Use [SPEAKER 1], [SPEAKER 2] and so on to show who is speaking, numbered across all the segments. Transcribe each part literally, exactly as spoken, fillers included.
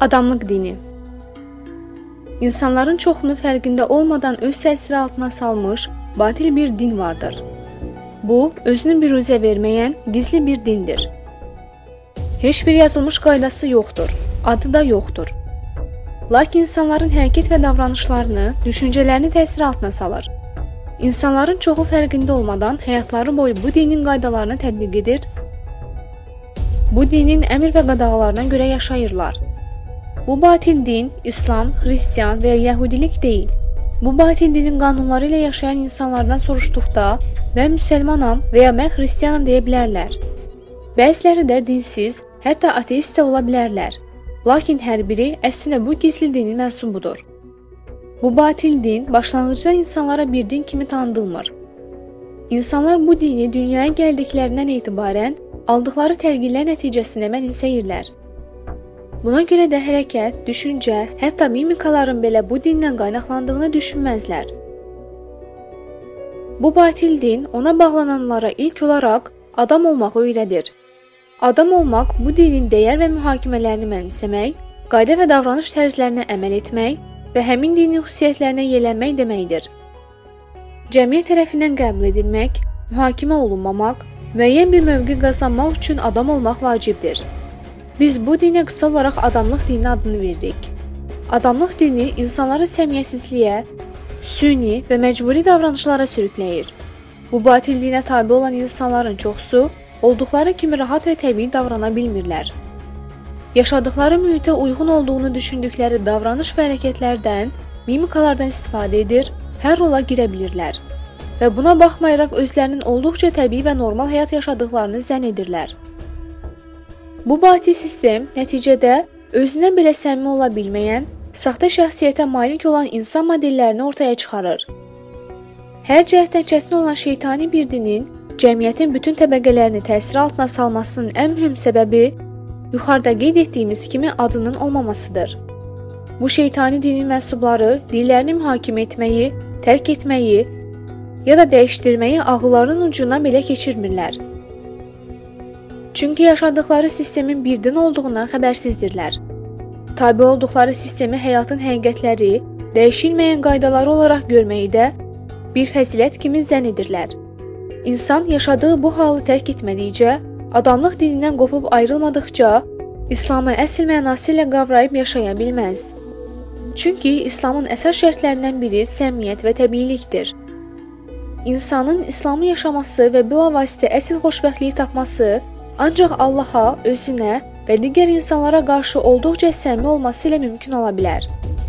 [SPEAKER 1] Adamlıq dini. İnsanların çoxunu fərqində olmadan öz təsiri altına salmış batil bir din vardır. Bu, özünü büruzə verməyən gizli bir dindir. Heç bir yazılmış qaydası yoxdur, adı da yoxdur. Lakin insanların hərəkət və davranışlarını, düşüncələrini təsir altına salır. İnsanların çoxu fərqində olmadan həyatları boyu bu dinin qaydalarını tətbiq edir, bu dinin əmr və qadağalarına görə yaşayırlar. Bu batil din İslam, Xristian və ya Yəhudilik deyil. Bu batil dinin qanunları ilə yaşayan insanlardan soruşduqda mən müsəlmanam və ya mən Xristianam deyə bilərlər. Bəziləri də dinsiz, hətta ateist də ola bilərlər. Lakin hər biri əslində bu gizli dinin mənsubudur. Bu batil din başlanğıcda insanlara bir din kimi tanıdılmır. İnsanlar bu dini dünyaya gəldiklərindən etibarən aldıqları təlqinlər nəticəsində mənimsəyirlər. Buna görə də hərəkət, düşüncə, hətta mimikaların belə bu dindən qaynaqlandığını düşünməzlər. Bu batil din ona bağlananlara ilk olaraq adam olmağı öyrədir. Adam olmaq bu dinin dəyər və mühakimələrini mənimsəmək, qayda və davranış tərzlərinə əməl etmək və həmin dinin xüsusiyyətlərinə yiyələnmək deməkdir. Cəmiyyət tərəfindən qəbul edilmək, mühakimə olunmamaq, müəyyən bir mövqe qazanmaq üçün adam olmaq vacibdir. Biz bu dinə qısa olaraq adamlıq dini adını verdik. Adamlıq dini insanları səmiyyəsizliyə, süni və məcburi davranışlara sürükləyir. Bu batil dinə tabe olan insanların çoxusu olduqları kimi rahat və təbii davrana bilmirlər. Yaşadıkları mühitə uyğun olduğunu düşündükləri davranış və hərəkətlərdən, mimikalardan istifadə edir, hər rola girə bilirlər və buna baxmayaraq özlərinin olduqca təbii və normal həyat yaşadıklarını zənn edirlər. Bu batil sistem nəticədə özünə belə səmimi ola bilməyən, saxta şəxsiyyətə malik olan insan modellərini ortaya çıxarır. Hər cəhətdən çətin olan şeytani bir dinin cəmiyyətin bütün təbəqələrini təsir altına salmasının ən mühüm səbəbi yuxarıda qeyd etdiyimiz kimi adının olmamasıdır. Bu şeytani dinin mənsubları dillərini mühakimə etməyi, tərk etməyi ya da dəyişdirməyi ağıllarının ucundan belə keçirmirlər. Çünki yaşadıkları sistemin bir din olduğundan xəbərsizdirlər. Tabi olduqları sistemi həyatın həqiqətləri, dəyişilməyən qaydaları olaraq görməyi də bir fəzilət kimi zənn edirlər. İnsan yaşadığı bu halı tərk etmədikcə, adamlıq dinindən qopub ayrılmadıqca, İslamı əsl mənası ilə qavrayıb yaşaya bilməz. Çünki İslamın əsas şərtlərindən biri səmimiyyət və təbiilikdir. İnsanın İslamı yaşaması və bilavasitə əsl xoşbəxtliyi tapması ancaq Allaha, özünə və digər insanlara qarşı olduqca səmimi olması ilə mümkün ola bilər.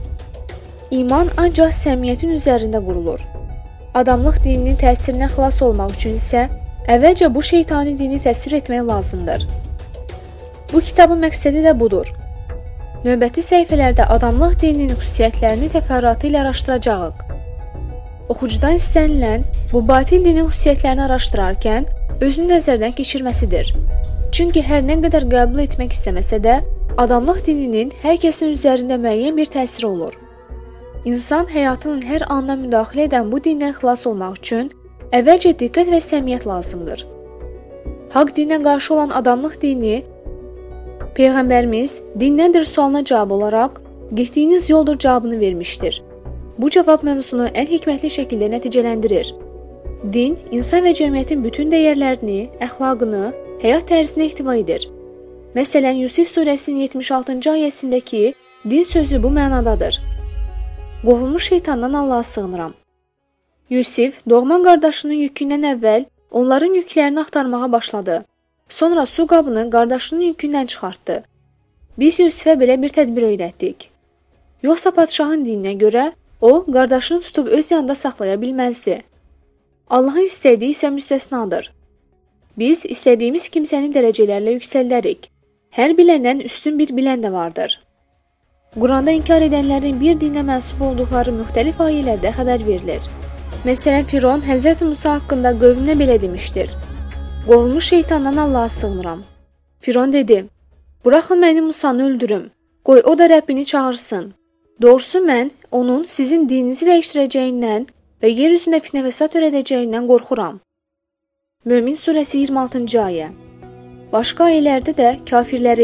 [SPEAKER 1] İman ancaq səmimiyyətin üzərində qurulur. Adamlıq dininin təsirindən xilas olmaq üçün isə əvvəlcə bu şeytani dini təsir etmək lazımdır. Bu kitabın məqsədi də budur. Növbəti səhifələrdə adamlıq dininin xüsusiyyətlərini təfərrüatı ilə araşdıracağıq. Oxucudan istənilən bu batil dinin xüsusiyyətlərini araşdırarkən özünü nəzərdən keçirməsidir. Çünki hər nə qədər qəbul etmək istəməsə də, adamlıq dininin hər kəsin üzərində müəyyən bir təsiri olur. İnsan həyatının hər anına müdaxilə edən bu dindən xilas olmaq üçün əvvəlcə diqqət və səmimiyyət lazımdır. Haqq dinə qarşı olan adamlıq dini, Peyğəmbərimiz din nədir sualına cavab olaraq getdiyiniz yoldur cavabını vermişdir. Bu cavab mövzusunu ən hikmətli şəkildə nəticələndirir. Din, insan və cəmiyyətin bütün dəyərlərini, əxlaqını, həyat tərzini ehtiva edir. Məsələn, Yusif surəsinin yetmiş altıncı ayəsindəki din sözü bu mənadadır. Qovulmuş şeytandan Allaha sığınıram. Yusif, doğma qardaşının yükündən əvvəl onların yüklərini axtarmağa başladı. Sonra su qabını qardaşının yükündən çıxartdı. Biz Yusifə belə bir tədbir öyrətdik. Yoxsa padşahın dininə görə o, qardaşını tutub öz yanında saxlaya bilməzdi. Allahın istədiyi isə müstəsnadır. Biz istədiyimiz kimsəni dərəcələrlə yüksəldərik. Hər biləndən üstün bir bilən də vardır. Quranda inkar edənlərin bir dinə mənsub olduqları müxtəlif ayələrdə xəbər verilir. Məsələn, Firon Həzrəti Musa haqqında qövmünə belə demişdir. Qovulmuş şeytandan Allaha sığınıram. Firon dedi, buraxın məni Musanı öldürüm, qoy o da Rəbbini çağırsın. Doğrusu mən onun sizin dininizi dəyişdirəcəyindən və yer üzündə fitnə fəsad törədəcəyindən qorxuram. Mömin surəsi iyirmi altıncı ayə. Başqa ayələrdə də kafirlərin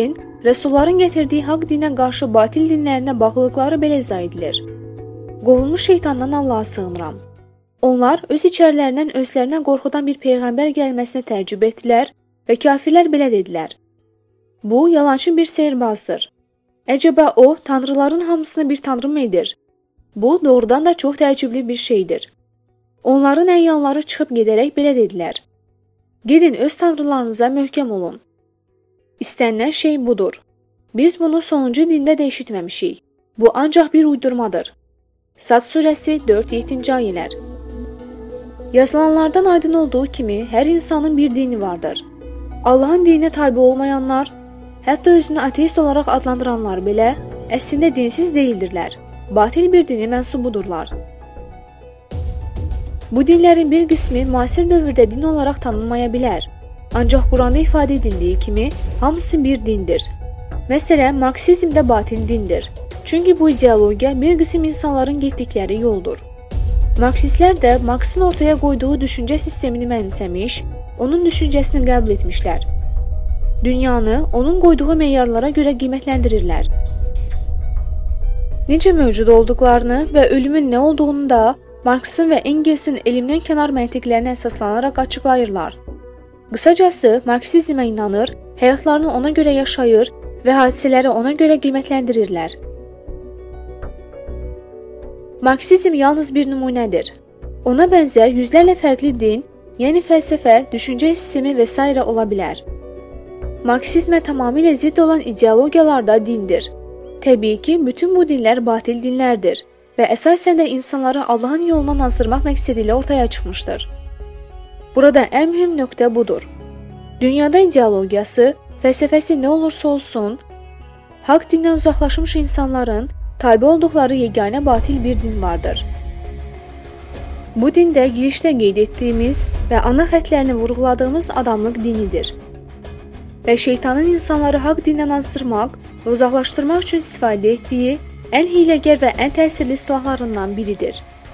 [SPEAKER 1] rəsulların gətirdiyi haqq dinə qarşı batil dinlərinə bağlılıqları belə izah edilir. Qovulmuş şeytandan Allaha sığınıram. Onlar öz içərilərindən özlərinə qorxudan bir peyğəmbər gəlməsinə təəccüb etdilər və kafirlər belə dedilər: Bu, yalançı bir sehirbazdır. Əcəba o, tanrıların hamısını bir tanrı mı edir? Bu, doğrudan da çox təəccüblü bir şeydir. Onların əyanları çıxıb gedərək belə dedilər: Gedin öz tanrılarınıza möhkəm olun. İstənilən şey budur. Biz bunu sonuncu dində də eşitməmişik. Bu ancaq bir uydurmadır. Sad surəsi dörd yeddinci ayələr. Yazılanlardan aydın olduğu kimi hər insanın bir dini vardır. Allahın dininə tabe olmayanlar, hətta özünü ateist olaraq adlandıranlar belə əslində dinsiz deyildirlər. Batil bir dini mənsubudurlar. Bu dinlərin bir qismi müasir dövrdə din olaraq tanınmaya bilər. Ancaq Quranda ifadə edildiyi kimi hamısı bir dindir. Məsələn, Marksizm də batil dindir. Çünki bu ideologiya bir qism insanların getdikləri yoldur. Marksistlər də Marksın ortaya qoyduğu düşüncə sistemini mənimsəmiş, onun düşüncəsini qəbul etmişlər. Dünyanı onun qoyduğu meyarlara görə qiymətləndirirlər. Necə mövcud olduqlarını və ölümün nə olduğunu da Marksın və Engelsin elmdən kənar məntiqlərinə əsaslanaraq açıqlayırlar. Qısacası, Marksizmə inanır, həyatlarını ona görə yaşayır və hadisələri ona görə qiymətləndirirlər. Marksizm yalnız bir nümunədir. Ona bənzər yüzlərlə fərqli din, yəni fəlsəfə, düşüncə sistemi və s. ola bilər. Marksizmə tamamilə zidd olan ideologiyalar da dindir. Təbii ki, bütün bu dinlər batil dinlərdir və əsasən də insanları Allahın yolundan azdırmaq məqsədi ilə ortaya çıxmışdır. Burada ən mühüm nöqtə budur. Dünyada ideologiyası, fəlsəfəsi nə olursa olsun, haqq dindən uzaqlaşmış insanların tabe olduqları yeganə batil bir din vardır. Bu din də girişdə qeyd etdiyimiz və ana xətlərini vurğuladığımız adamlıq dinidir. Və şeytanın insanları haqq dindən azdırmaq və uzaqlaşdırmaq üçün istifadə etdiyi ən hiyləgər və ən təsirli silahlarından biridir.